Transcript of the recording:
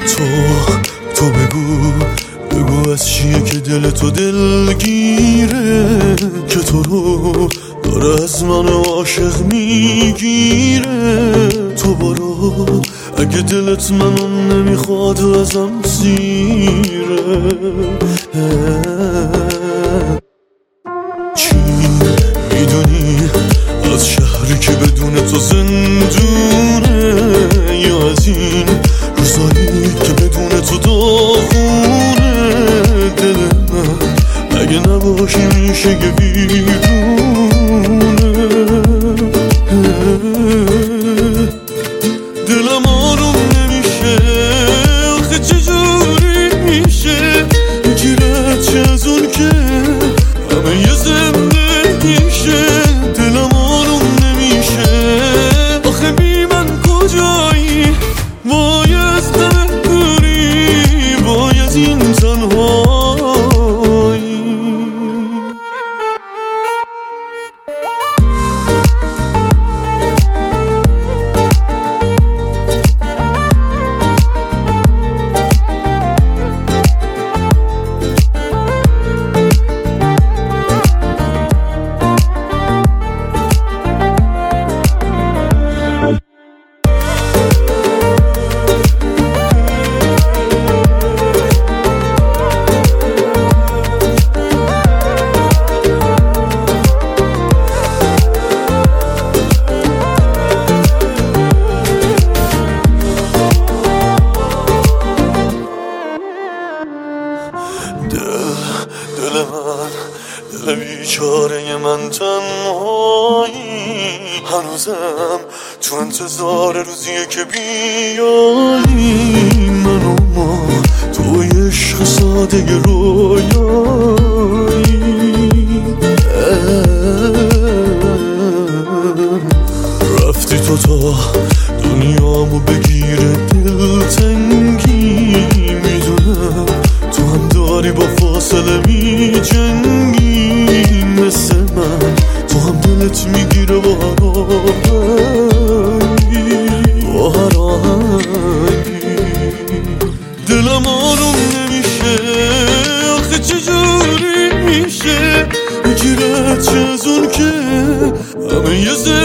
تو بگو از چیه که دل تو دلگیره، که تو رو داره از من عاشق میگیره. تو برو اگه دلت منو نمیخواد ازم سیره. چی میدونی از شهری که بدون تو زندونه، یا از این روزایی که بدون تو داغونه؟ دل من اگه نباشی میشه یه ویرونه. دلم آروم نمیشه، آخه چجوری میشه گیرت چه از اون که همه یه زندگیشه. دلم آروم نمیشه، آخه بی من کجایی؟ وای از دل دوری، وای از این تنهایی. دل بیچاره من تنهایی، هنوزم تو انتظار روزیه که بیایی. من و ما توی عشق ساده رویایی. رفتی تو تا دنیامو بگیره دلتنگی، میدونم تو هم داری با فاصله می جنگی. مثل من تو هم دلت میگیره با هر آهنگی. دلم آروم نمیشه، آخه چجوری میشه گیرت چه از اون که همه یه